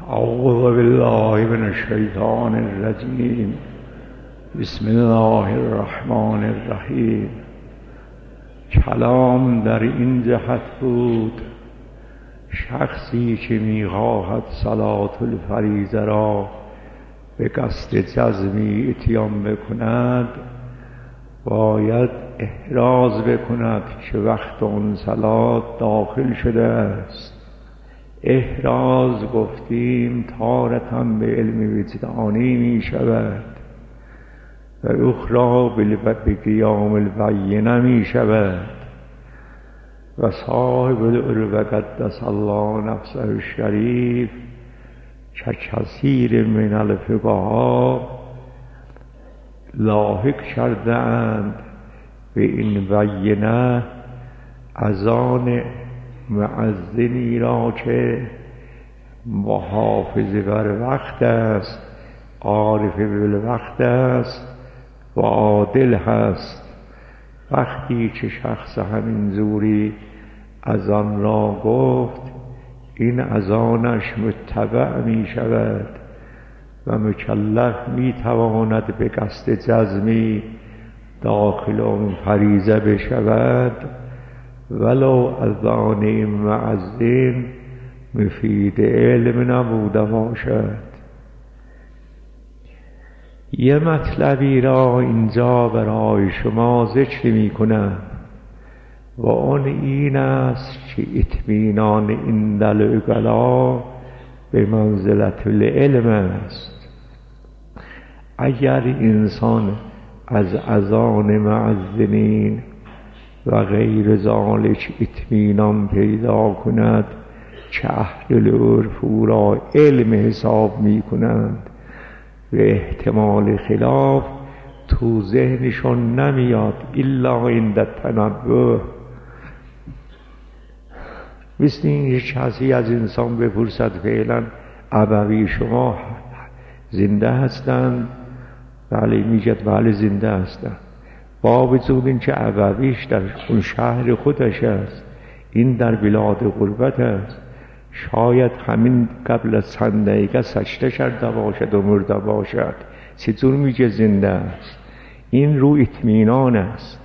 اعوذ بالله من الشیطان الرجیم. بسم الله الرحمن الرحیم. کلام در این جهت بود شخصی که می‌خواهد صلاة الفریضه را به قصد جزمی اتیان بکند باید احراز بکند که وقت آن صلاة داخل شده است. احراز گفتیم تارة به علم وجدانی می شود و اخرى به قیام البینه می شود و صاحب العروة قدس الله نفسه الشریف که کثیر من الفقها لاحق کرده اند به این بینه از آن مؤذنی را که محافظ بر وقت است، عارف بالوقت است و عادل هست. وقتی که شخص همین زوری از آن را گفت این از آنش متبع می شود و مکلف می تواند به قصد جزمی داخل آن فریضه بشود ولو از آن این مؤذن مفید علم نبوده باشد. یه مطلبی را اینجا برای شما ذکر می کنم و آن این است که اطمینان عند العقلا به منزلت العلم است. اگر انسان از اذان مؤذنین و غیر ذالک اطمینان پیدا کند که اهل العرف او را علم حساب می کنند و احتمال خلاف تو ذهنشون نمیاد الا عند التنبه. مثل این کسی از انسان بپرسد فعلا ابوی شما زنده هستند؟ بله میگد بله زنده هستند. با وجود این که ابویش در اون شهر خودش است، این در بلاد غربت است، شاید همین قبل از چند دقیقه سجده کرده باشد و مرده باشد، چطور میگه زنده است؟ این رو اطمینان است.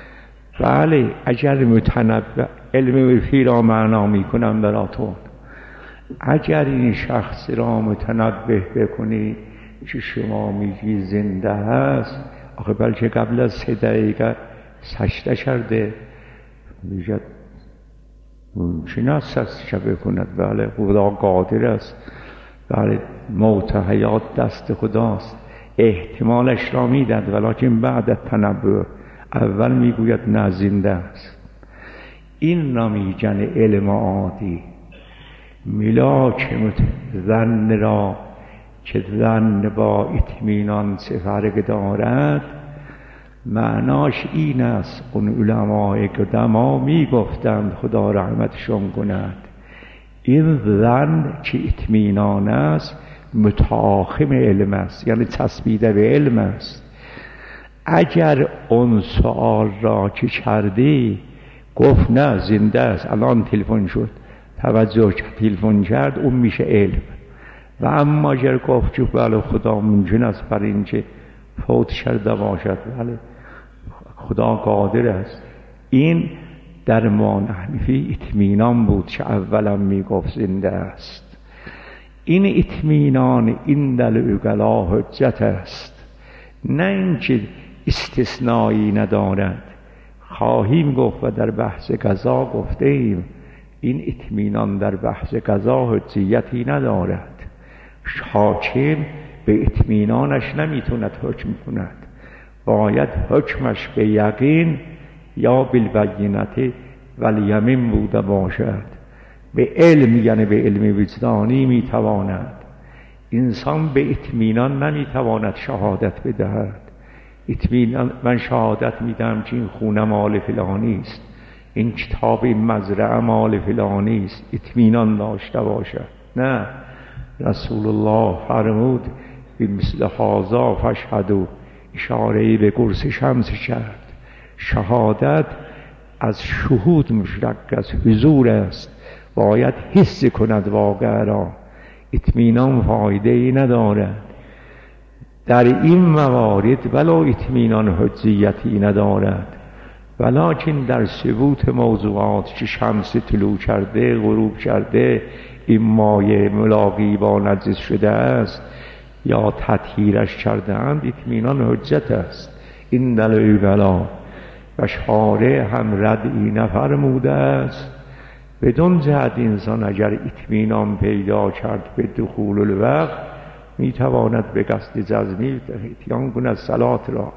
بله اگر متنبع علم وفی را معنا میکنم براتون، اگر این شخص را متنبه بکنی که شما میگی زنده هست، آخه بلکه قبل از 3 دقیقه سجده کرده، میگه ممکن است سجده بکند. بله خدا قادر است، بله موت حیات دست خداست، احتمالش را میداد ولیکن بعد تنبه اول میگوید نه زنده است. این را میگن علم عادی. ملاک ظن را که ظن با اطمینان چه فرق دارد، معناش این است اون علمای قدما میگفتند خدا رحمتشون کند، این ظن که اطمینان است متآخم علم است، یعنی چسبیده به علم است. اگر اون سوال را که کردی گفت نه زنده است، الان تلفن شد توجه تلفن کرد، اون میشه علم. و اما اگر گفت که بله خدا ممکن است بر این که فوت کرده باشد، بله خدا قادر است، این در ما نحنفی اطمینان بود که اولا میگفت زنده است. این اطمینان این دل عقلا حجت است، نه اینکه استثنایی ندارد. خواهیم گفت و در بحث قضا گفته ایم این اطمینان در بحث قضا حجیتی ندارد. حاکم به اطمینانش نمیتوند حکم کند، باید حکمش به یقین یا بالبینه والیمین بوده باشد. به علم یعنی به علم وجدانی میتواند. انسان به اطمینان نمیتواند شهادت بدهد. اطمینان من شهادت میدم که این خونه مال فلانی است، این کتاب این مزرعه مال فلانی است، اطمینان داشته باشد. نه، رسول الله فرمود به مثل هذا فاشهدوا، اشاره‌ای به قرص شمس کرد. شهادت از شهود مشتق از حضور است، باید حس کند واقع را. اطمینان فایده ای ندارد. در این موارد ولو اطمینان حجیتی ندارد، ولکن در ثبوت موضوعات که شمس طلوع کرده غروب کرده، این مایه ملاقی با نجس شده است یا تطهیرش کرده اند، اطمینان حجت است. این دلیل بلا و شارع هم ردی نفرموده است. بدون جهت انسان اگر اطمینان پیدا کرد به دخول الوقت، میتواند به قصد جزمی اتیان کند صلات را.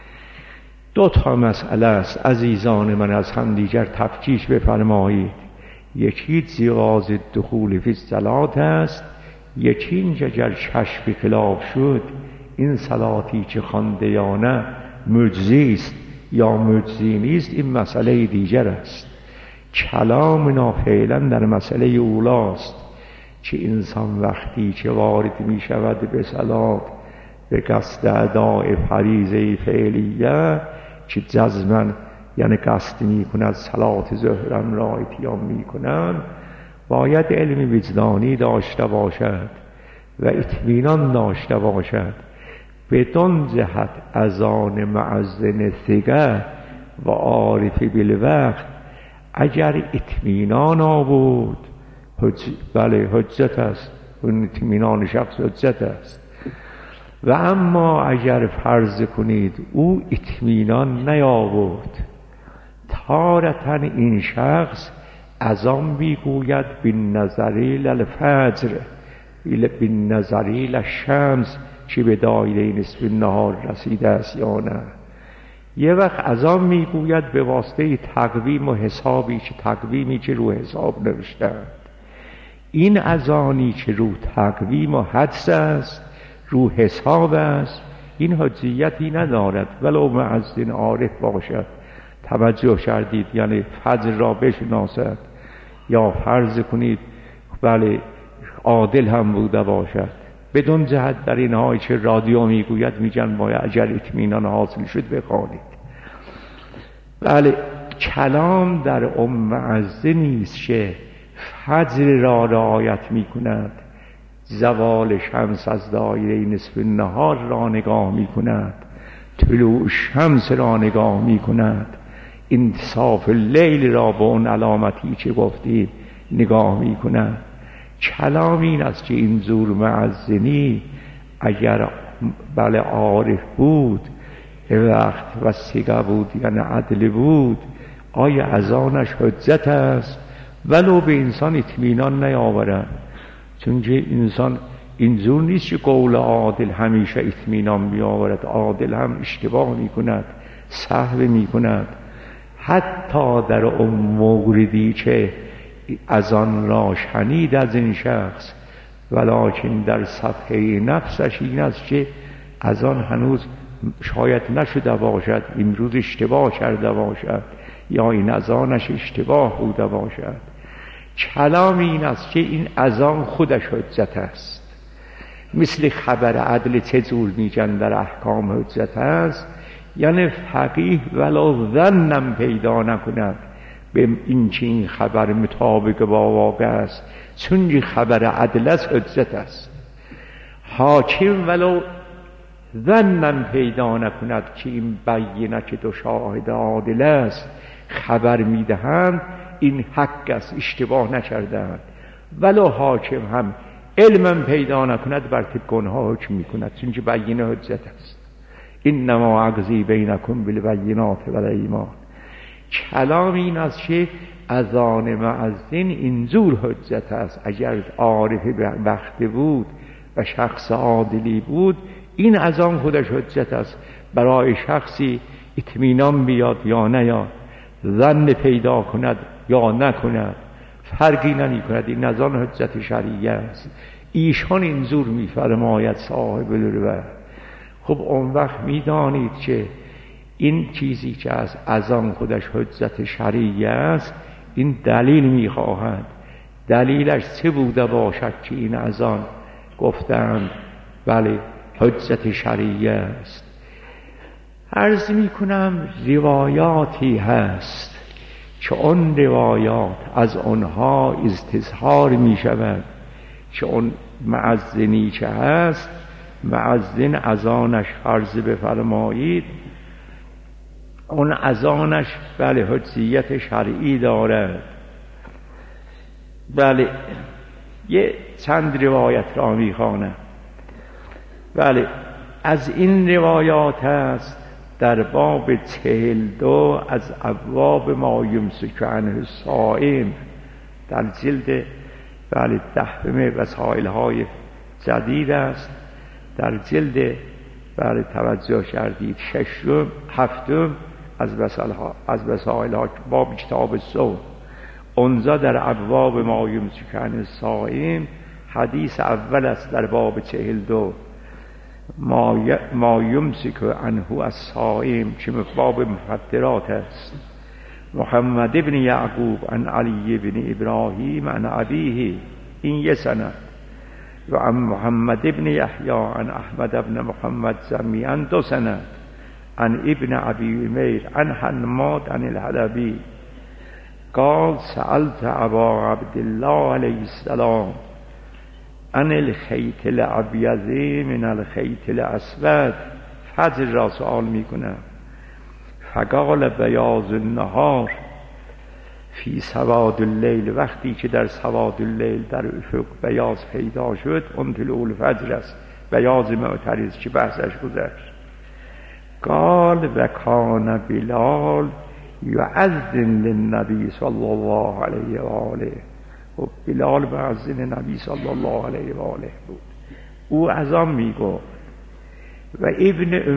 دو تا مسئله است عزیزان من، از همدیگر تفکیک بفرمایید. یکی جواز دخول فی الصلات است، یکی اینکه اگر چشم خلاف شد این صلاتی که خوانده یا نه مجزی است یا مجزی نیست، این مسئله دیگر است. کلامنا فعلا در مسئله اولاست که انسان وقتی که وارد می شود به صلات به قصد اداء فریضه فعلیه که جزما یعنی قصد می کند صلات ظهرم را اتیان می کنند، باید علم وجدانی داشته باشد و اطمینان داشته باشد. بدون جهت اذان مؤذن ثقه و عارف بالوقت اگر اطمینان آورد بله حجت است، اون اطمینان شخص حجت است. و اما اگر فرض کنید او اطمینان نیاورد، تارةً این شخص از آن میگوید بالنظری للفجر بالنظری للشمس که به دایره نصف النهار رسیده است یا نه. یه وقت از آن میگوید به واسطه تقویم و حسابی که تقویمی که رو حساب نوشتند. این اذانی که رو تقویم و حدس است، رو حساب است، این حجیتی ندارد ولو مؤذن عارف باشد. توجه کردید؟ یعنی فجر را بشناسد یا فرض کنید بله عادل هم بوده باشد، بدون جهت در اینهایی که رادیو میگوید میگن باید اگر اطمینان حاصل شد بخوانید. بله کلام در مؤذنی است که فجر را رعایت میکند، زوال شمس از دایره نصف النهار را نگاه میکند، طلوع شمس را نگاه میکند، انتصاف لیل را به اون علامتی که گفتیم نگاه میکند. کلام این است که این زور مؤذنی اگر بله عارف بود وقت و ثقه بود یعنی عدل بود، آیا اذانش حجت است ولو به انسان اطمینان نیاورد؟ چون که انسان اینجور نیست که قول عادل همیشه اطمینان بیاورد، عادل هم اشتباه میکند، سهو میکند. حتی در اون موردی که از آن را شنید از این شخص، ولکن در صفحه نفسش این است که از آن هنوز شاید نشده باشد، امروز اشتباه کرده باشد یا این اذانش اشتباه بوده باشد. کلام این است که این اذان خودش حجت است. مثل خبر عدل چه جور میگن در احکام حجت است، یعنی فقیه ولو ظنم پیدا نکند به این که این خبر مطابق با واقع است، چون خبر عدل است حجت است. حاکم ولو ظنم پیدا نکند که این بینه که دو شاهد عادل است خبر میدهند این حق است، اشتباه نکردند، ولو حاکم هم علمم پیدا نکند بر طبق آنها حکم میکند، چون که بینه حجت است. انما اقضی بینکم بالبینات والایمان. کلام این است که اذان مؤذن اینجور حجت است. اگر عارف وقت بود و شخص عادلی بود، این اذان خودش حجت است. برای شخصی اطمینان بیاد یا نیاد، ظن پیدا کند یا نکند، فرقی نمی کند، این اذان حجت شرعیه است. ایشان اینجور میفرماید صاحب الوقت. خب اون وقت میدانید که این چیزی که از اذان خودش حجت شرعیه است، این دلیل میخواهد. دلیلش چه بوده باشد که این اذان گفتند بله حجت شرعیه است؟ عرض میکنم روایاتی هست که اون روایات از آنها استظهار میشود که اون مؤذنی که هست، مؤذن اذانش فرض بفرمایید، اون اذانش بله حجیت شرعی دارد. بله یه چند روایت را میخوانم. بله از این روایات است در باب 42 از ابواب ما یمسک عنه الصائم در جلد بله 10 وسائل های جدید است، در جلد بله توجه کردید 6 7 از وسائل ها باب کتاب صوم، اونجا در ابواب ما یمسک عنه الصائم حدیث اول است در باب 42 ما یمسک عنه الصائم که باب مفطرات است. محمد ابن یعقوب عن علی ابن ابراهیم عن ابیه، این یه سند، و عن محمد ابن یحیی عن احمد ابن محمد جمیعا 2 سند، عن ابن ابی امیر عن حماد عن الحلبی قال سألت ابا عبدالله علیه السلام عن الخیط الابیض من الخیط الاسود، فجر را سؤال میکنم. فقال بیاض النهار فی سواد اللیل، وقتی که در سواد اللیل در افق بیاض پیدا شد اون طلوع الفجر است، بیاض معترض که بحثش گذشت. قال و کان بلال یؤذن للنبی صلی الله علیه و آله، و بلال مؤذن نبی صلی الله علیه و آله بود، او اذان میگفت. و ابن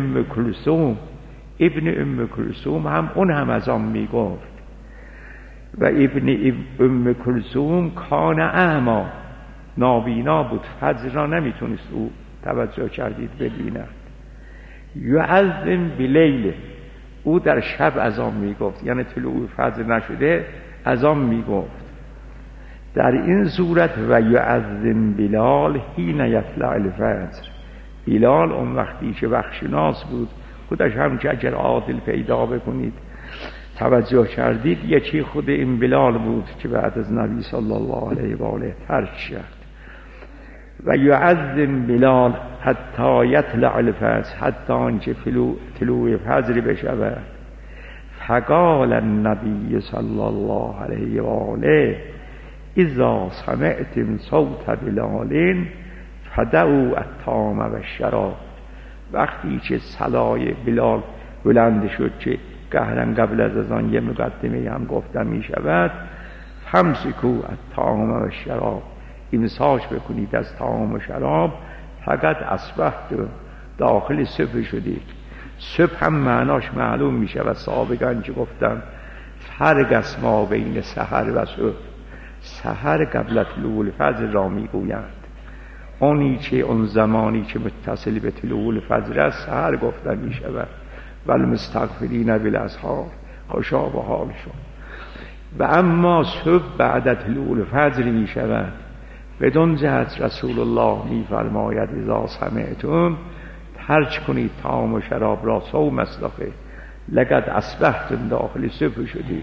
ام کلثوم هم اون هم اذان میگفت. و ابن ام کلثوم کان اعما، نابینا بود، فجر را نمیتونست او توجه کردید ببیند. یؤذن بلیل، او در شب اذان میگفت، یعنی طلوع فجر نشده اذان میگفت. در این صورت و یؤذن بلال حین یطلع الفجر، بلال اون وقتی که وقتشناس بود، خودش هم که اگر عادل پیدا بکنید توجه کردید یکی خود این بلال بود که بعد از نبی صلی الله علیه و آله ترک کرد. و یؤذن بلال حتی یطلع الفجر، حتی آنکه طلوع فجر بشود. فقال النبی صلی الله علیه و آله اذا سمعتم صوت بلال فدعوا الطعام و الشراب، وقتی که صدای بلال بلند شد که قهرن قبل از آن یه مقدمه هم گفتن می شود، فامسکوا الطعام و الشراب، امساک بکنید از طعام و شراب، فقط اصبحت داخل صبح شدید. صبح هم معناش معلوم می شود، سابقا که گفتم فرق است ما بین سحر و صبح. سحر قبل طلوع الفجر را می گویند، اونی که اون زمانی که متصل به طلوع الفجر است سحر گفته می شود. والمستغفرین بالاسحار، خوشا به حالشون. و اما صبح بعد طلوع الفجر می شود. بدون جهت رسول الله می فرماید اذا سمعتم ترک کنید طعام و شراب را، صوم اصلخه لقد اصبحتم، داخل صبح شدید.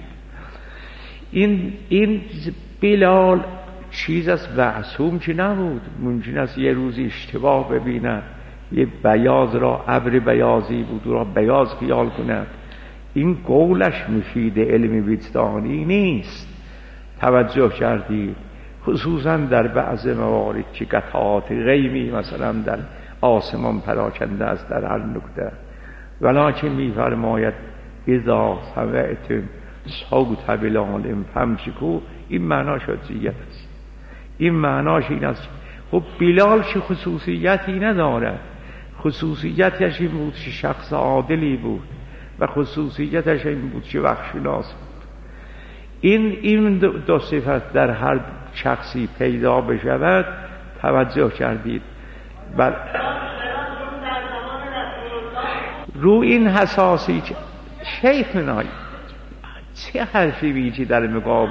این بلال چیز از معصوم که نبود، ممکن است یه روز اشتباه ببیند، یه بیاض را، ابر بیاضی بود را بیاض خیال کند. این قولش مفید علم وجدانی نیست، توجه کردید؟ خصوصا در بعض موارد که قطعات غیبی مثلا در آسمان پراکنده است در هر نکته. ولکن می‌فرماید اذا سمعتم صوت بلال فامسکوا، این معناش حجیت است. این معناش این است. خب بلال چه خصوصیتی ندارد، خصوصیتش این بود که شخص عادلی بود و خصوصیتش این بود که وقتشناس بود. این دو صفت در هر شخصی پیدا بشود، توجه کردید؟ بل رو این حساسی شیخ منای چه حرفی بیچی در مقابل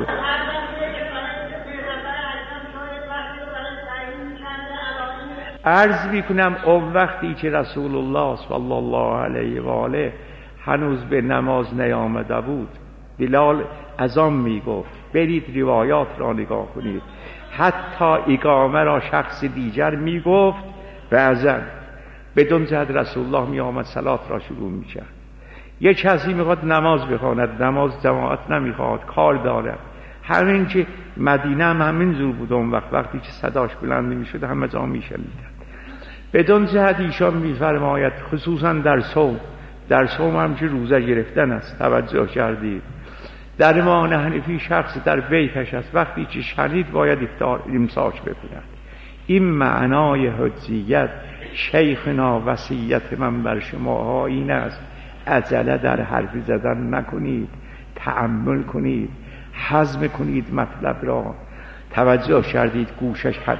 عرض میکنم. اون وقتی که رسول الله صلی الله علیه و آله هنوز به نماز نیامده بود، بلال اذان میگفت. برید روایات را نگاه کنید، حتی اقامه را شخص دیگر میگفت بعضا بدون زد رسول الله می آمد صلات را شروع می کرد. یه کسی میخواد نماز بخواند، نماز جماعت نمیخواد، کار دارد. همین که مدینه هم همین زور بود اون وقتی که صداش بلند میشد همه جا میشنیدن. بدون زد ایشان میفرماید خصوصا در صوم هم که روزه گرفتن است، توجه کردید. در امام حنفی شخص در بیتش است، وقتی که شنید باید امساک بکند. این معنای حجیت شیخنا وصیت من بر شما این است: عجله در حرفی زدن نکنید، تأمل کنید، هضم کنید مطلب را. توجه کردید گوشش حد.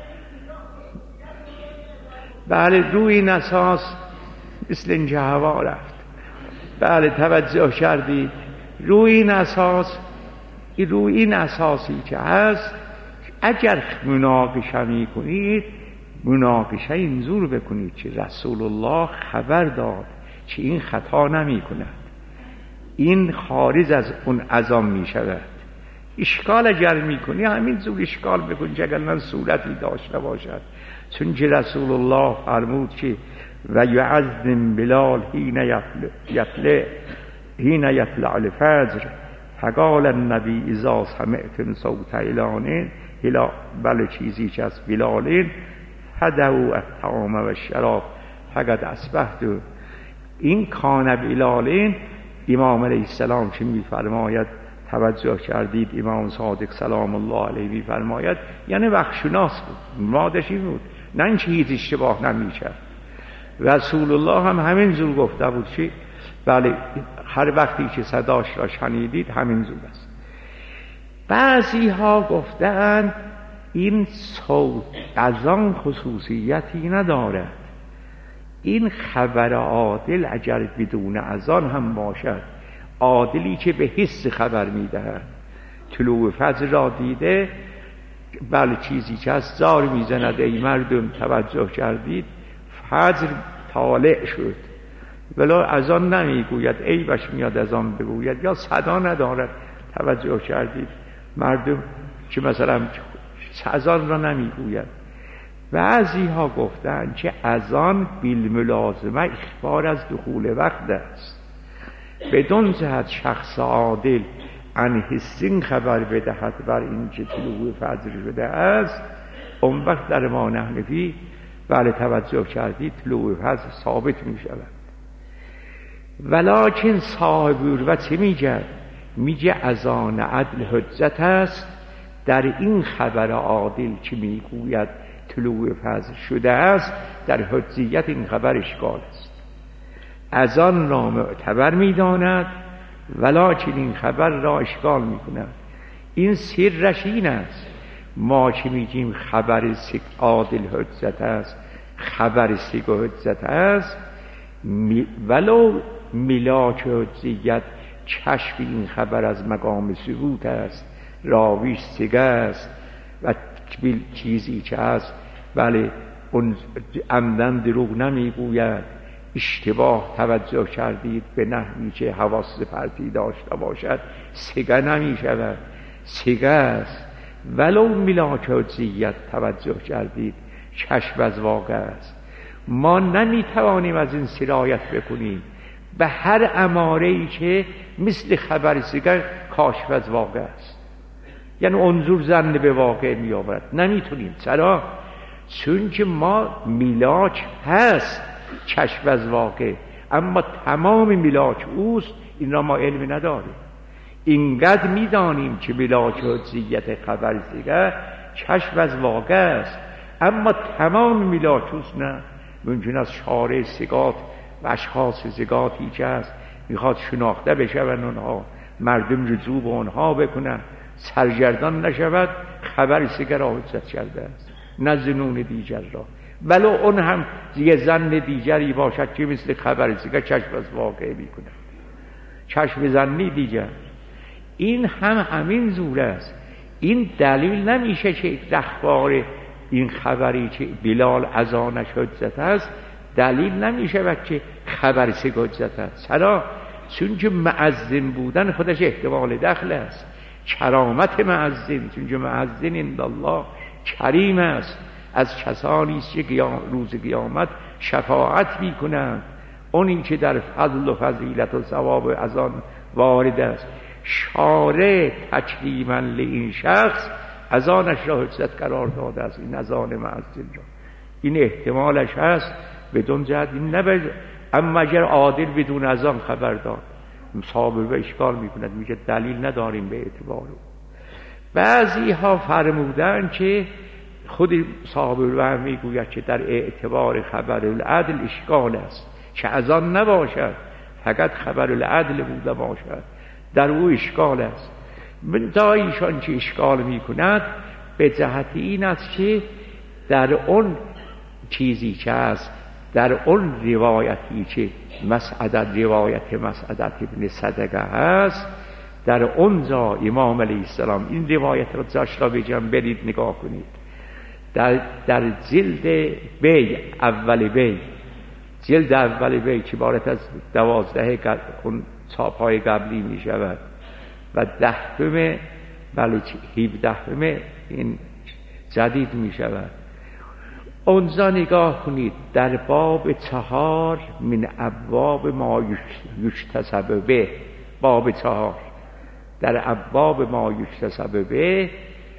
بله، روی این اساس مثل اینجا هوا رفت. بله توجه کردید روی این اساسی که هست، اگر مناقشه می کنید مناقشه اینجور بکنید که رسول الله خبر داد که این خطا نمی کند، این خارج از اون عزام می شود. اشکال اگر می کنی همین زور اشکال بکن که اگر صورتی داشته باشد. چون که رسول الله فرمود که و یعظم بلال حین یطلع الفجر فقال النبی اذا سمعتم صوت اعلان بله چیزی که از بلال فدعوا الطعام و الشراب فقد اصبحت. این کان بلال امام علیه السلام که میفرماید، توجه کردید امام صادق سلام الله علیه میفرماید یعنی وقتشناس بود، مرادش این بود، نه اینکه هیچ اشتباه نمیکرد. رسول الله هم همین زور گفته بود که بله هر وقتی که صداش را شنیدید همین زور است. بعضی ها گفتند این صوت از آن خصوصیتی ندارد، این خبر عادل اگر بدون اذان هم باشد، عادلی که به حس خبر میدهد، طلوع فجر را دیده بله چیزی که از زار میزند ای مردم، توجه کردید فجر طالع شد، ولی اذان نمیگوید، ای بش میاد اذان بگوید یا صدا ندارد. توجه کردید مردم که مثلا اذان را نمیگوید. بعضی ها گفتند که اذان بالملازمه اخبار از دخول وقت است، بدون جهت شخص عادل عن حسین خبر بدهد بر این که طلوع فجر شده است. اون وقت در امام حنفی بله توجه کردید طلوع فجر ثابت می شود. ولکن صاحب و چه میگه اذان عدل حجت است در این خبر عادل که میگوید طلوع فجر شده است، در حجیت این خبر اشکال است. اذان را معتبر میداند ولکن این خبر را اشکال میکند. این سرش این است، ما که میگیم خبر عادل حجت است، خبر سگ حجت است، ولو ملاک حجیت کشف این خبر از مقام ثبوت است، راویش سگه است و چیزی که است بله اون عمدن دروغ نمیگوید، اشتباه توجه کردید به نحوی که حواس پرتی داشته باشد سگه نمی شود، سگه است. ولو ملاک حجیت توجه کردید کشف از واقع است. ما نمیتوانیم از این سرایت بکنیم به هر اماره‌ای که مثل خبر سگه کاشف از واقع است، یعنی انظور زن به واقع می آورد، نمیتونیم. چرا؟ چون که ما میلاک هست کشف از واقع، اما تمام میلاک اوست، این را ما علم نداریم. اینقدر میدانیم که میلاک حجیت خبر سگه کشف از واقع است، اما تمام میلاک اوست نه. ممکن است شارع سگات و اشخاص سگاتی که هست میخواد شناخته بشون، اونها مردم رجوع به اونها بکنن، سرگردان نشود، خبر سگه را حجت کرده است نه زنون دیگر را. ولو اون هم یه زن دیگری باشد که مثل خبر سگه کشف از واقع میکنه، کشف زنی دیگر. این هم همین زور است. این دلیل نمیشه که اخبار این خبری که بلال اذانش حجت است دلیل نمیشه که خبر سگه حجت است. چرا؟ چون که مؤذن بودن خودش احتمال دخل است. کرامت مؤذن، چون مؤذن عند الله کریم است، از کسانی است که روز قیامت شفاعت میکنند، اونی که در فضل و فضیلت و ثواب از آن وارد است. شارع تکریما لین شخص از آنش را حجت قرار داده است، این از آن مؤذن را. این احتمالش هست، بدون جهت این نباید. اما اگر عادل بدون از آن خبر داد، صاحب به اشکال میکند، میگه دلیل نداریم به اعتبار او. بعضی ها فرمودن که خود صاحب الوهم میگوید که در اعتبار خبر العدل اشکال است، که از آن نباشد، فقط خبر العدل بوده باشد، در او اشکال است. منتها ایشان که اشکال میکند به جهت این است که در اون چیزی که است، در اون روایتی که روایت مسعدت ابن صدقه هست، در اونجا امام علیه السلام این روایت را جاش را بگم برید نگاه کنید، در جلد بی اول بی، جلد اول بی که عبارت از 12 اون چاپ‌های قبلی می شود و 10 بله 17 این جدید می شود. اونجا نگاه کنید در باب 4 من ابواب ما یجتسب به، باب 4 در ابواب ما یجتسب به،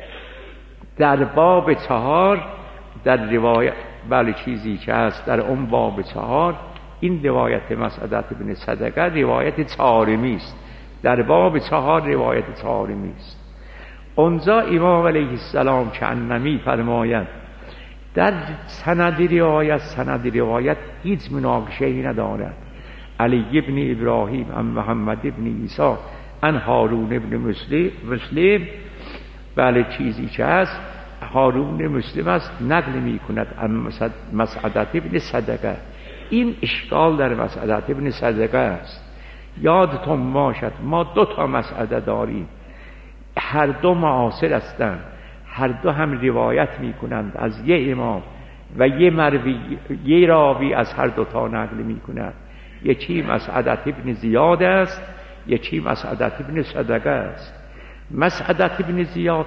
در باب 4 در روایت بله چیزی که هست در اون باب 4 این روایت مسعدت ابن صدقه روایت چهارمی است، در باب 4 روایت چهارمی است. اونجا امام علیه السلام که انمی فرماید در سند روایت هیچ مناقشه‌ای ندارد. علی ابن ابراهیم عن محمد ابن عیسی عن هارون ابن مسلم بله چیزی که هست هارون مسلم است نقل می کند عن مسعدت ابن صدقه. این اشکال در مسعدت ابن صدقه است. یادتون باشد ما 2 مسعده داریم، هر دو معاصر هستند، هر دو هم روایت می کنند از یه امام و یه راوی از هر 2 نقل می کند. یکی مسعدت ابن زیاد است، یکی مسعدت ابن صدقه است. مسعدت ابن زیاد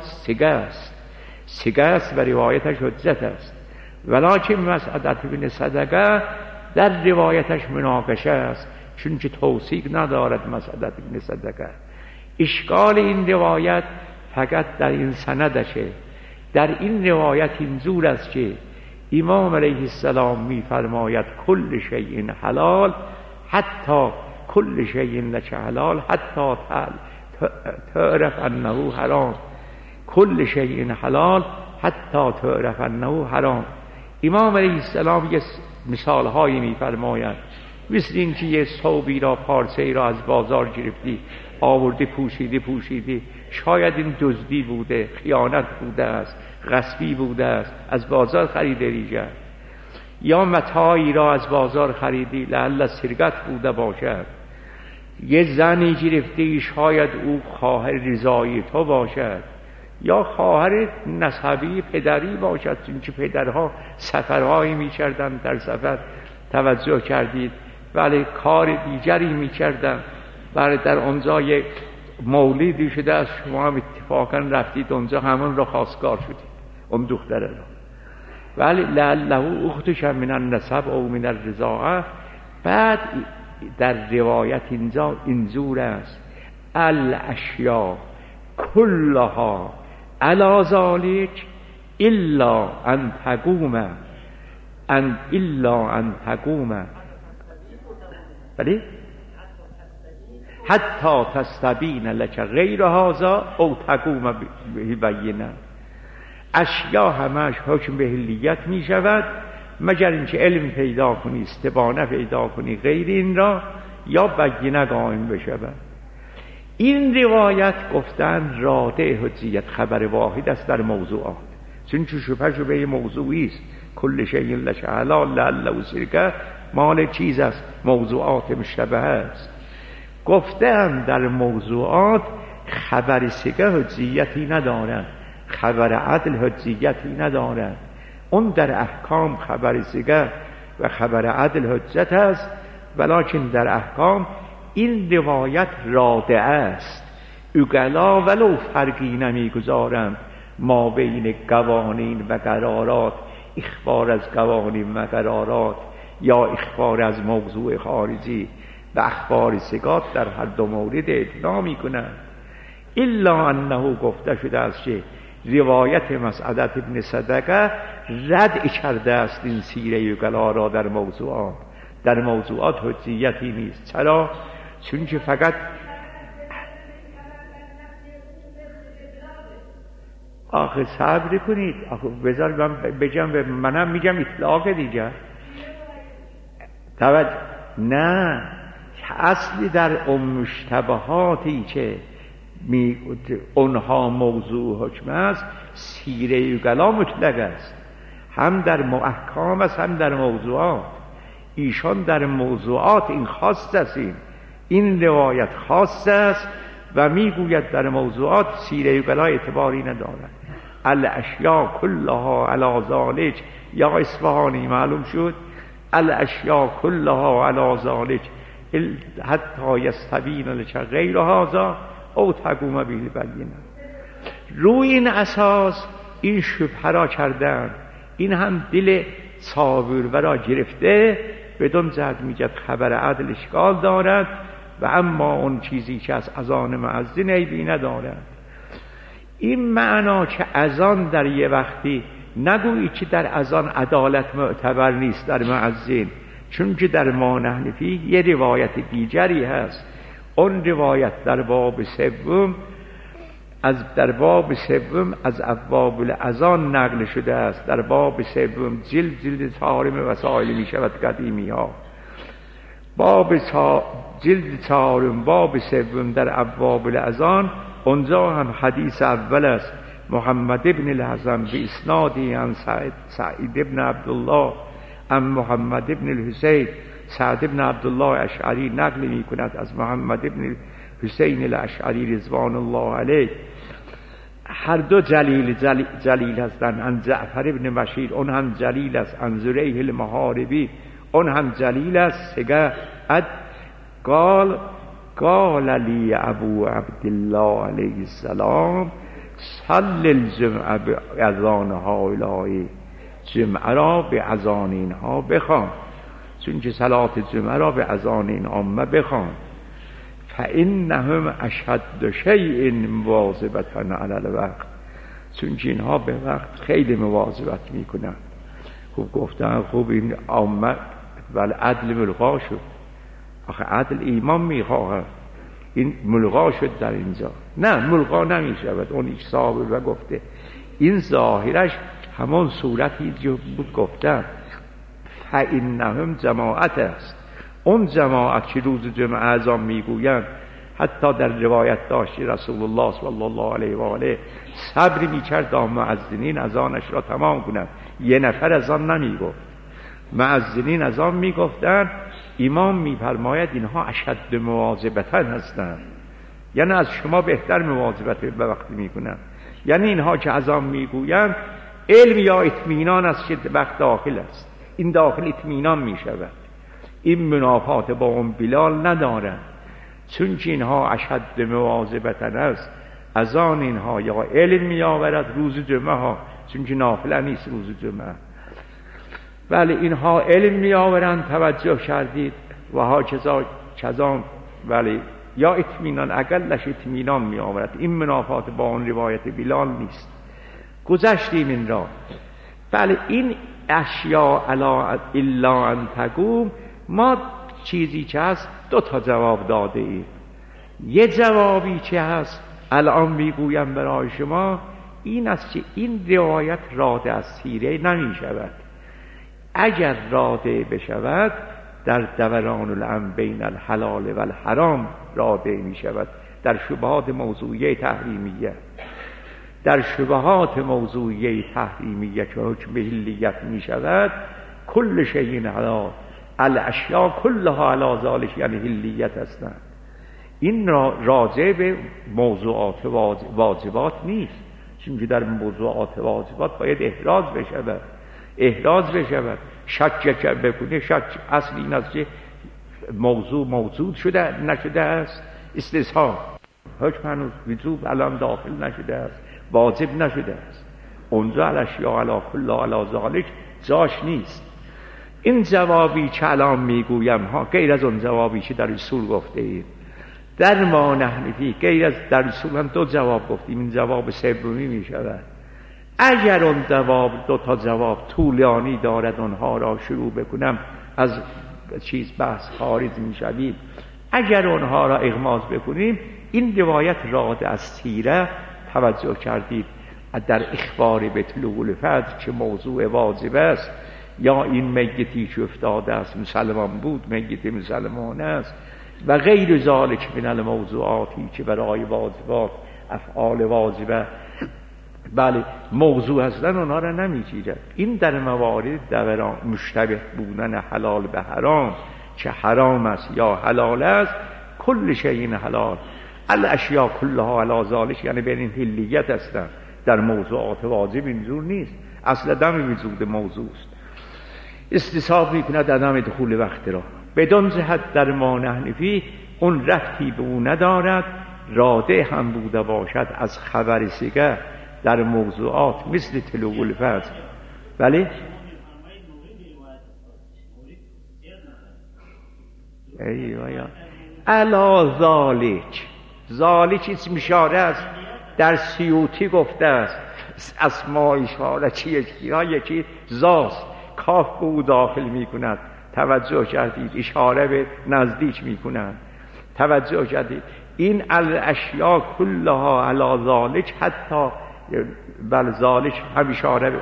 سگه است و روایتش حجت است، ولیکن مسعدت ابن صدقه در روایتش مناقشه است، چون که توثیق ندارد مسعدت ابن صدقه. اشکال این روایت فقط در این سندشه. در این روایت اینجور است که امام علیه السلام می فرماید کل شیء حلال حتی کل شیء لک حلال حتی تعرف انه حرام، کل شیء حلال حتی تعرف انه حرام. امام علیه السلام یه مثال هایی می فرماید، مثل این که یه ثوبی را پارچه‌ای را از بازار گرفتی آورده پوشیدی، شاید این دزدی بوده، خیانت بوده است، غصبی بوده است، از بازار خریده ریجه، یا متاعی را از بازار خریدی لعل سرقت بوده باشد. یه زنی گرفتی شاید او خواهر رضایی تو باشد یا خواهر نسبی پدری باشد، چون که پدرها سفرهایی می‌کردند، در سفر توجه کردید ولی کار دیگری می‌کردند، برای در اونجا یک مولیدی شده از شما هم اتفاقا رفتید اونجا همون را خواستگار شدید اون دختره را، ولی لعله اختش من النسب او من الرضاعه. بعد در روایت اینجا اینجور است الاشیاء کلها علی ذلک الا ان تقوم بله حتی تستبین لک غیر هذا او تقوم بینه. اشیا همش حکم به حلیت می شود مگر اینکه علم پیدا کنی، استبانه پیدا کنی غیر این را، یا بینه قائم بشود. این روایت گفتن راده حجیت خبر واحد است در موضوعات، چون شبه موضوعی است. کل شیء لک حلال لعله سرقه مال چیز است، موضوعات مشتبه است. گفتن در موضوعات خبر سگه حجیتی ندارد، خبر عدل حجیتی ندارد. اون در احکام خبر سگه و خبر عدل حجت است، ولیکن در احکام این روایت راده است عقلا ولو فرقی نمیگذارند ما بین قوانین و قرارات، اخبار از قوانین و قرارات یا اخبار از موضوع خارجی و اخبار ثقات در هر دو مورد اطلاع میکنند. الا انه گفته شده است که روایت مسعدت ابن صدقه رد کرده است این سیره عقلا را در موضوعات حجیتی نیست. چرا؟ چون که فقط آخه صبر کنید، آخه بذار من بگم، منم میگم اطلاق دیگه. نه، اصلی در مشتبهاتی که اونها موضوع حکم است، سیره عقلا مطلق است، هم در احکام است هم در موضوعات. ایشان در موضوعات این خاص است، این روایت خاص است و میگوید در موضوعات سیره عقلا اعتباری ندارد. الاشیاء کلها علی ذالک، یا اصفهانی معلوم شد، الاشیاء کلها علی ذالک حتی یستبین لک غیر هذا او تقوم به البینه. روی این اساس این شبهه را کردن، این هم دل صابر را گرفته، بدون جهت میگد خبر عدل اشکال دارد و اما اون چیزی که از اذان مؤذن عیبی ندارد. این معنا که اذان در یه وقتی نگویی که در اذان عدالت معتبر نیست در مؤذن، چون که در ما نحن فیه یه روایت دیگری هست. اون روایت در باب سوم از ابواب الاذان نقل شده است. در باب سوم جلد چهارم وسائل می شود قدیمی ها، جلد چهارم باب سوم در ابواب الاذان، اونجا هم حدیث اول است. محمد ابن الحسن به اسنادی عن سعید ابن عبدالله عن محمد ابن الحسین، سعد ابن عبدالله اشعری نقل می کند از محمد ابن حسین الاشعری رضوان الله علیه. هر دو جلیل هستند. عن جعفر ابن بشیر، اون هم جلیل است. عن زریح المحاربی، اون هم جلیل است. قال لی ابو عبدالله علیه السلام صل الجمعه باذانها الهی، جمعه را به اذان اینها بخوان، چون که صلات جمعه را به اذان این عامه بخوان. فانهم اشد شیء مواظبة علی الوقت، چون که اینها به وقت خیلی مواظبت میکنن. خوب گفتن، خوب این عامه ولی عدل ملغا شد. آخه عدل ایمان میخواهد، این ملغا شد در اینجا. نه، ملغا نمیشود. اون ایش صاحب و گفته این ظاهرش همان صورتی بود گفتن. فانهم جماعت است. اون جماعت که روز جمعه اذان میگویند، حتی در روایت داشتی رسول الله صلی الله علیه و آله صبر میکرد تا مؤذنین اذانش را تمام کنند. یه نفر اذان نمیگفت، مؤذنین اذان میگفتند. امام میفرماید اینها اشد مواظبتن هستند، یعنی از شما بهتر مواظبت به وقت میکنند. یعنی اینها که اذان میگویند علم یا اطمینان است که وقت داخل است، این داخل اطمینان میشود. این منافات با اون بلال ندارند، چون که اینها اشد مواظبتن است. اذان اینها یا علم میآورد روز جمعه ها، چون که نافله نیست روز جمعه، ولی اینها علم میآورند. توجه کردید؟ و ها کذا ولی یا اطمینان، اقلش اطمینان میآورد. این منافات با اون روایت بلال نیست. گذشتیم این را. بله، این اشیاء الا ان تقوم، ما چیزی که هست دو تا جواب داده ایم. یه جوابی که هست الان میگویم برای شما این است که این روایت راده از سیره نمی شود. اگر راده بشود در دوران الامر بین الحلال و الحرام راده می شود، در شبهات موضوعیه تحریمیه. در شبهات موضوعیه تحریمیه که حکم حلیت می شود، کل شیء حلال، الاشیاء کلها علی ذالک، یعنی حلیت هستند. این راجع به موضوعات واجبات نیست، چون که در موضوعات واجبات باید احراز بشود. شک بکنه، شک اصلی این است که موضوع موجود شده نشده است، استثناء. حکم هنوز وجوب الان داخل نشده است، واجب نشده است. اونجا الاشیاء علی کل علی ذالک جاش نیست. این جوابی که الان میگویم ها غیر از اون جوابی که در اصول گفته اید. در ما نحن فیه غیر از در اصول هم دو جواب گفتیم، این جواب سومی می شود. اگر اون جواب دو تا جواب طولانی دارد اونها را شروع بکنم از چیز بحث خارج می شوید. اگر اونها را اغماض بکنیم، این روایت راد از سیره توجه کردید در اخبار به طلوع الفجر که موضوع واجب است، یا این میتی که افتاده است مسلمان بود میت مسلمان است و غیر ذالک من الموضوعاتی که برای واجبات افعال واجبه بله موضوع هستن اونها را نمیگیرد. این در موارد دوران مشتبه بودن حلال به حرام که حرام است یا حلال است، کل شیء حلال الاشیاء کلها علی ذالک، یعنی بین این حلیت هستن. در موضوعات واجب اینجور نیست، اصل دم وجود موضوع است. استصحاب میکند عدم دخول وقت را بدون جهت در ما نحن فیه، اون ربطی به او ندارد. راده هم بوده باشد از خبر سگه در موضوعات مثل طلوع الفجر. بله ایوه علا ذالک، ذالک اسم اشاره است، در سیوطی گفته است اسماء اشاره چیه؟ یکی زاست، کاف به او داخل می کند. توجه کردید؟ اشاره به نزدیک می کند. توجه کردید؟ این الاشیاء کلها علی ذالک، حتی بل ذالک هم اشاره به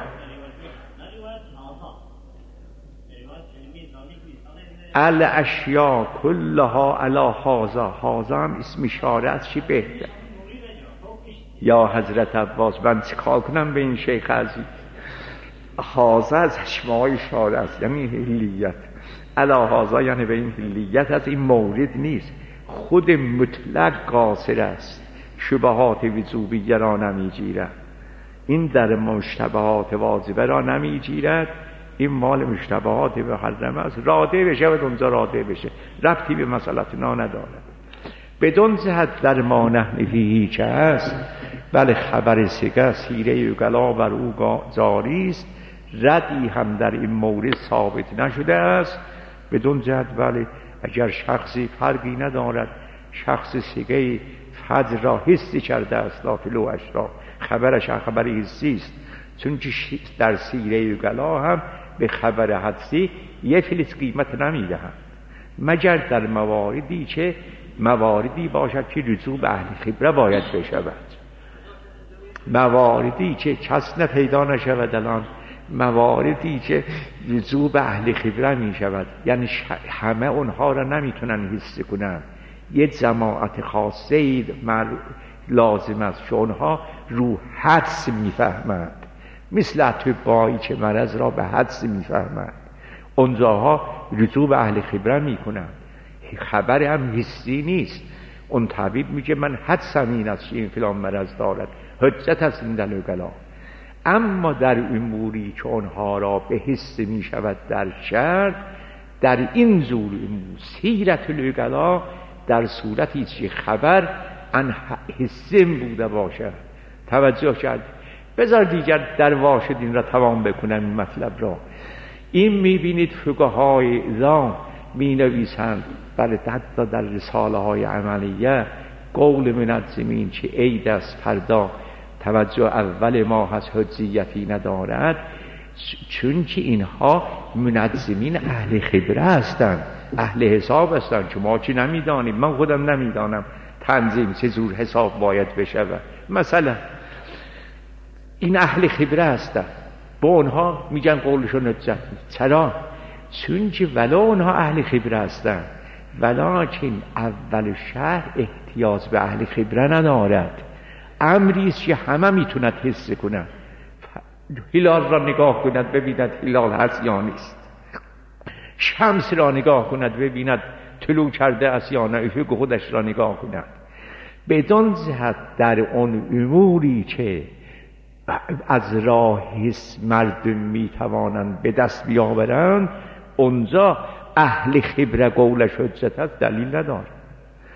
الاشیاء کلها علی هذا. هذا هم اسم اشاره است. چی بهتر یا حضرت عباس، من چیکار کنم به این شیخ عزیز؟ هذا از اشماع اشاره است، یعنی حلیت. علی هذا یعنی به این حلیت از این مورد نیست، خود مطلق قاصر است، شبهات وجوبیه را نمیگیرد. این در مشتبهات واجبه را نمیگیرد، این مال مشتبهات محرمه است. راده بشه و اونجا راده بشه، ربطی به مسئلتنا ندارد. بدون جهت در ما نحن فیه که است، بله خبر سگه سیره گلا بر او جاری است، ردی هم در این مورد ثابت نشده است. بدون جهت بله اگر شخصی فرقی ندارد، شخص سگه فجر را حسی کرده است لا طلوعش را، خبرش خبر حسی است، چون که در سیره گلا هم به خبر حدسی یه فلس قیمت نمیدهند، مگر در مواردی که مواردی باشد که رجوع به اهل خبره باید بشود، مواردی که کس پیدا نشود الان، مواردی که رجوع به اهل خبره می شود، یعنی همه اونها را نمیتونن حس کنن، یه جماعت خاصه لازم است که اونها رو حدس میفهمند، مثل اطبایی که مرض را به حدس میفهمند، اونجاها رجوع به اهل خبره میکنند. خبر هم حسی نیست، اون طبیب میگه من حدسم این است این فلان مرض دارد، حجت است این دلوگلا. اما در اموری که اونها را به حس میشود در شرع، در این زور سیرت الوگلا، در صورتی که خبر ان حسیم بوده باشد. توجه کرد؟ بذار دیگر در واشد این را تمام بکنم این مطلب را. این میبینید فقهای ازام می نویسند، بله حتی در رساله های عملیه، قول منظمین که عید است فردا، توجه اول ماه هست حجیتی ندارد، چون که اینها منظمین اهل خبره هستند، اهل حساب هستند که ما چی نمیدانیم، من خودم نمیدانم تنظیم چه زور حساب باید بشود. مثلا این اهل خبره هستند، با اونها میگن قولشون حجت نیست. چرا؟ چون که ولا اونها اهل خبره هستند، ولیکن اول شهر احتیاج به اهل خبره ندارد، امریست که همه میتوند حس کنند. هلال را نگاه کند ببیند هلال هست یا نیست، شمس را نگاه کند ببیند طلوع کرده است یا نه، افق خودش را نگاه کند. بدون جهت در اون اموری که از راه حس مردم میتوانند به دست بیاورند، اونجا اهل خبره قولش حجت است، دلیل ندارد.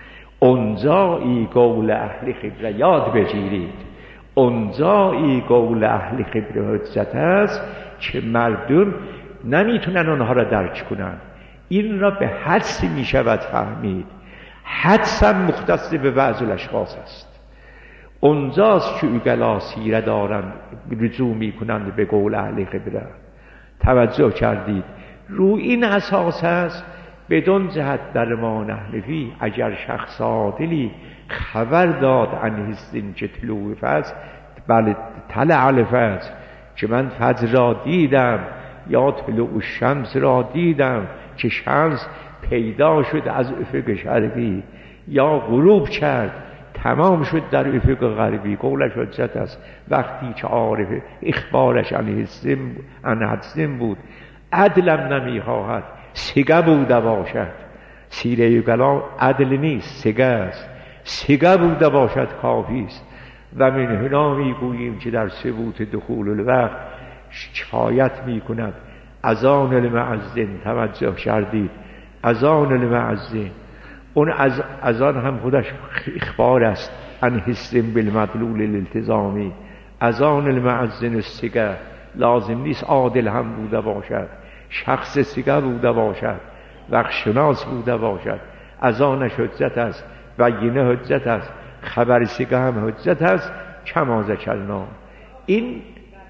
اونجایی قول اهل خبره یاد بگیرید، اونجایی قول اهل خبره حجت است که مردم نمیتونن اونها را درک کنن. این را به حدسی میشود فهمید، حدسا مختص به بعض الاشخاص است. اونجاست که اوگلا سیره دارند رجوع میکنند به قول اهل خبره. توجه کردید؟ رو این اساس است بدون جهت در ما نحنفی اگر شخص عادلی خبر داد عن حسین که طلوع فجر، بله طلع الفجر، که من فجر را دیدم، یا طلوع شمس را دیدم که شمس پیدا شد از افق شرقی یا غروب کرد تمام شد در افق غربی، قولش حجت است. وقتی که عارف اخبارش عن حدسین بود، عدلم نمیخواهد سگه بوده باشد. سیره اوگلا عدل نیست، سگه است. سگه بوده باشد کافی است. و من هنا میگوییم که در ثبوت دخول الوقت شکایت میکند اذان المؤذن. توجه کردید؟ اذان المؤذن، اون اذان هم خودش اخبار است عن حس بالمدلول الالتزامی. اذان المؤذن السگه، لازم نیست عادل هم بوده باشد، شخص سگه بوده باشد، وقت شناس بوده باشد. اذانش حجت است، بینه حجت است، خبر سگه هم حجت است. کما ذکرنا. این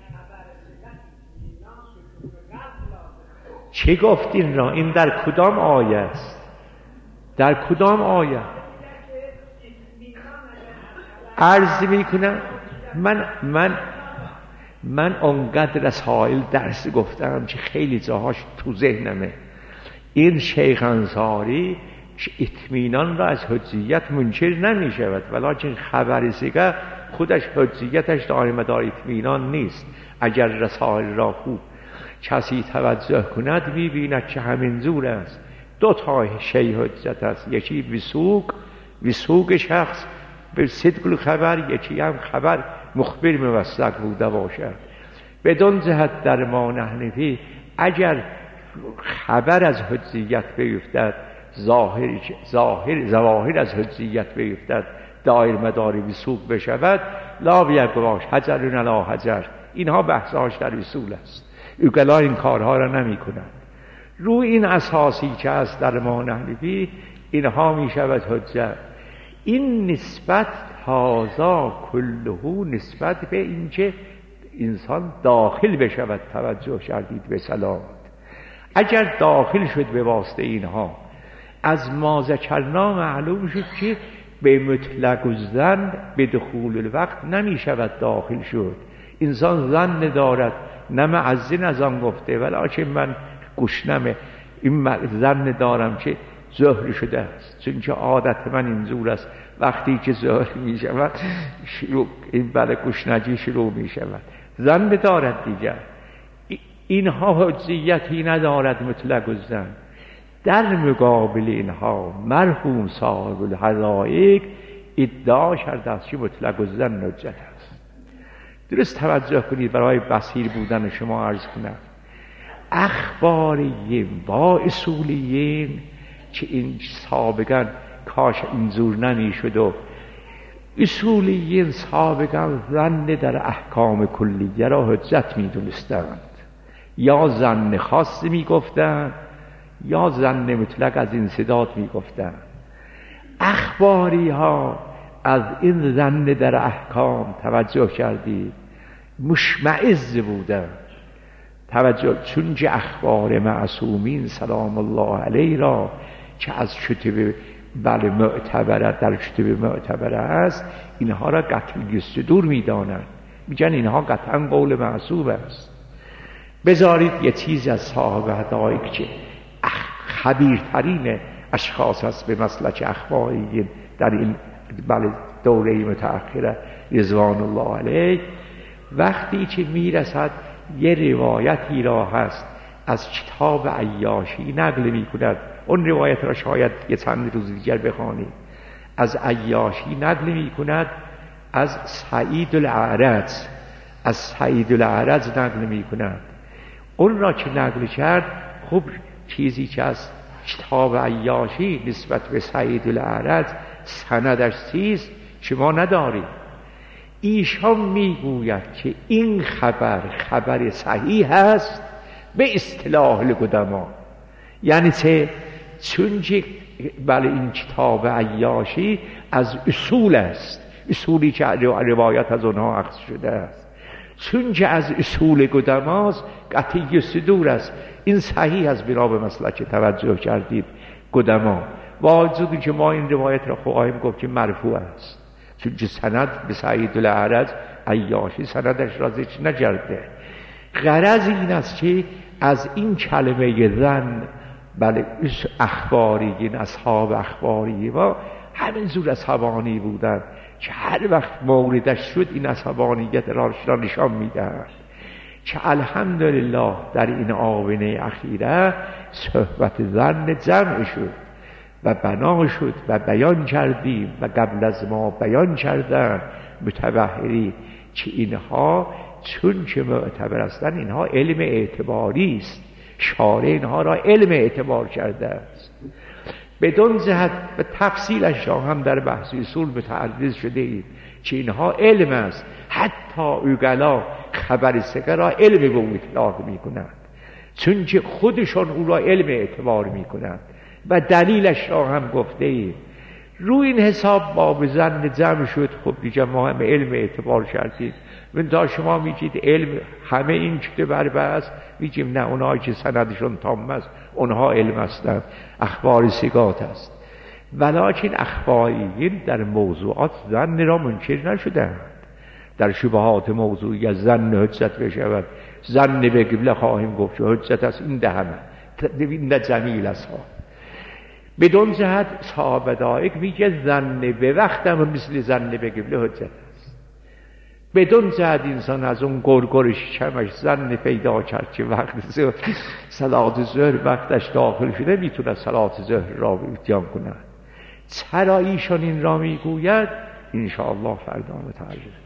چه گفتین را؟ این در کدام آیه است؟ در کدام آیه؟ عرض میکنم من اونقدر رسائل درس گفتم که خیلی جاهاش تو ذهنمه. این شیخ انصاری اطمینان را از حجیت منکر نمی شود، ولیکن خبر سگه خودش حجیتش دائم‌دار اطمینان نیست. اگر رسائل را خوب کسی توجه کند می‌بیند که همین زور است. دو تا شی حجت است، یکی وثوق شخص به صدق خبر، یکی هم خبر مخبر موثق بوده باشد. بدون جهت در ما نحنفی اگر خبر از حجیت بیفتد، ظواهر از حجیت بیفتد، دایر مدار وثوق بشود، لا بیگواش حجر علی حجر. اینها بحثاش در اصول است. اوگلا این کارها را نمی کنند. رو این اساسی که است در ما نحنفی اینها می شود حجت. این نسبت هازا کلهو نسبت به اینکه انسان داخل بشود. توجه کردید به سلامت؟ اگر داخل شد به واسطه اینها، از ما ذکرنا معلوم شد که به مطلق الظن به دخول الوقت نمی شود داخل شد. انسان ظن دارد، نه مؤذن از آن گفته، ولیکن من گشنمه، این ظن دارم که ظهر شده است، چون که عادت من اینجور است وقتی که ظهر می شود شروع این بله گشنگی شروع می شود، ظن دارد دیگر. اینها حجیتی ندارد مطلق الظن. در مقابل اینها مرحوم صاحب الحقایق ادعا کرده است که مطلق الظن حجت است. درست توجه کنید، برای بصیر بودن شما عرض کنم. اخباریین با اصولیین که این سابقا کاش اینجور نمی شد و اصولیین سابقا ظن در احکام کلیه را حجت می دونستند، یا ظن خاص می گفتند یا ظن مطلق از انسداد می گفتند. اخباری ها از این ظن در احکام توجه کردید مشمئز بودند. توجه، چون که اخبار معصومین سلام الله علیه را که از کتب بله معتبره در کتب معتبره است، اینها را قطعی صدور می دانند، میگن اینها قطعا قول معصوم است. بذارید یه چیز از صاحب حقایق که خبیرترین اشخاص است به مسلک اخباریین در این بله دوره متأخره رضوان الله علیه، وقتی که میرسد یه روایتی را هست از کتاب عیاشی نقل می کند، اون روایت را شاید یه چند روز دیگر بخوانید، از عیاشی نقل می کند از سعید الاعرج، از سعید الاعرج نقل می کند. اون را که نقل کرد، خب چیزی که از کتاب عیاشی نسبت به سعید الاعرج سندش چیست شما ندارید. ایشان میگوید که این خبر صحیح است به اصطلاح القدما، یعنی چون که بله این کتاب عیاشی از اصول است، اصولی که روایت از آنها اخذ شده است، چون که از اصول قدماست قطعی صدور است. این صحیح است بنا به مسلک توجه کردید قدما. واجبی که ما این روایت را خواهیم گفت که مرفوع است، چون که سند به سعید الاعرج عیاشی سندش را ذکر نکرده. غرض این است که از این کلمه ظن بله اخباری، این اصحاب اخباری ما همین زور عصبانی بودن که هر وقت موردش شد این عصبانیت را نشان میدهد که الحمدلله در این آونة اخیره صحبت ظن جمع شد و بنا شد و بیان کردیم و قبل از ما بیان کردن متبحری که اینها چون که معتبر هستند اینها علم اعتباری است، شارع اینها را علم اعتبار کرده است. بدون جهت و تفصیلش را هم در بحث اصول متعرض شده اید که اینها علم است. حتی اوگلا خبر ثقه را علم به او اطلاق می کنند، چون که خودشان او را علم اعتبار می کنند و دلیلش را هم گفته اید. روی این حساب باب ظن جمع شد. خب دیگه ما هم علم اعتبار کردید. من تا شما میگید علم همه این چیده بربست، میگیم نه، اونها که سندشون تام است اونها علم هستند، اخبار ثقات است. ولکن اخباریین در موضوعات ظن را منکر نشدند. در شبهات موضوعی از ظن حجت بشود، ظن به قبله خواهیم گفت که حجت است، این دهمه این جمیل است ها. بدون جهت صحابه دائق میگه ظن به وقتم مثل ظن به قبله حجت است. بدون جهت انسان از اون گرگرش چمش ظن پیدا کرد که وقت صلات ظهر وقتش داخل شده میتونه صلات ظهر را اتیان کند. چرا ایشان این را میگوید؟ انشاءالله فردا متعرض